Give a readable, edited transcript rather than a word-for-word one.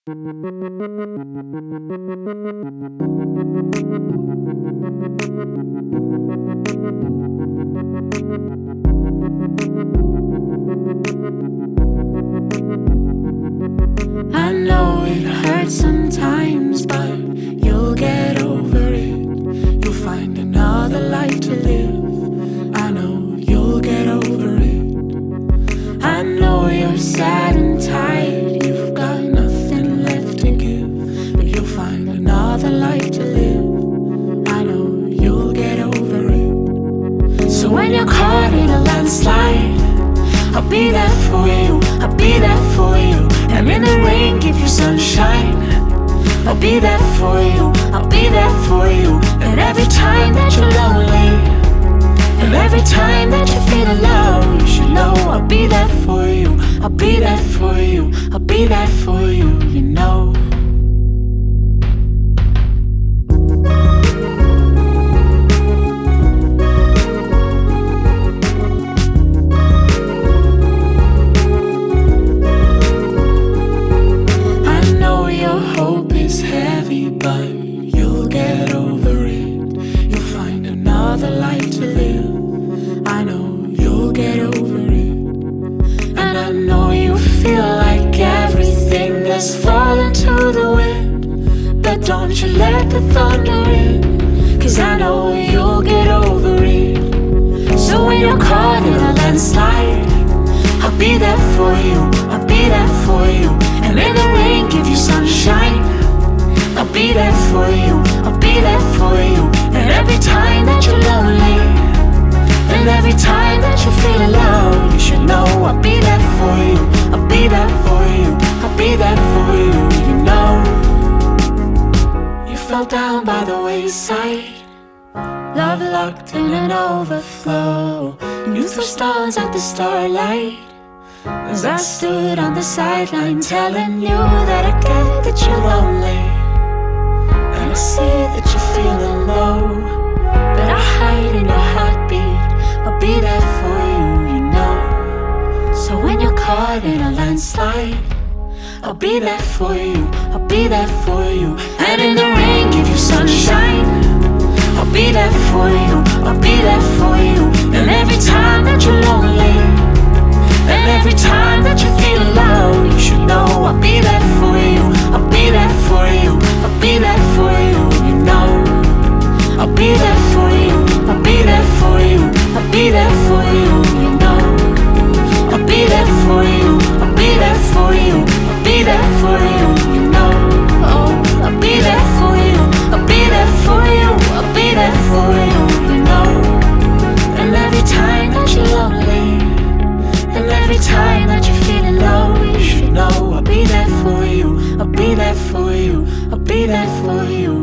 I know it hurts sometimes, but you'll get over it. You'll find another life to live. I know you'll get over it. I know you're sad and tired, you've got nothing left to give, but you'll find another life to live. I know you'll get over it. So when you're caught in a landslide, I'll be there for you, I'll be there for you. And in the rain, give you sunshine. I'll be there for you, I'll be there for you. And every time that you're lonely, and every time that you feel alone, you should know I'll be there for you, I'll be there for you, I'll be there for you, you know. Hope is heavy, but you'll get over it. You'll find another life to live. I know you'll get over it. And I know you feel like everything has fallen to the wind, but don't you let the thunder in, 'cause I know you'll get over it. So when you're caught in a landslide, I'll be there for you, I'll be there for you. And in the rain, give you sunshine. I'll be there for you, I'll be there for you. And every time that you're lonely, and every time that you feel alone, you should know I'll be there for you, I'll be there for you, I'll be there for you, you know. You fell down by the wayside, love locked in an overflow. You threw stars at the starlight, as I stood on the sideline telling you that I get that you're lonely, and I see that you're feeling low, but I hide in your heartbeat, I'll be there for you, you know. So when you're caught in a landslide, I'll be there for you, I'll be there for you. And in the rain, give you sunshine. I'll be there for you, I'll be there for you. And every time that you're lonely, and every time that you feel alone, you should know I'll be there for you, I'll be there for you, I'll be there for you, you know. I'll be there for you, I'll be there for you, I'll be there for you, you know. I'll be there for you, I'll be there for you, I'll be there for you, you know. Oh, I'll be there for you, I'll be there for you, I'll be there for you, you know. And every time that you're lonely, and every time that you're feeling low, you should know I'll be there for you, I'll be there for you, I'll be there for you.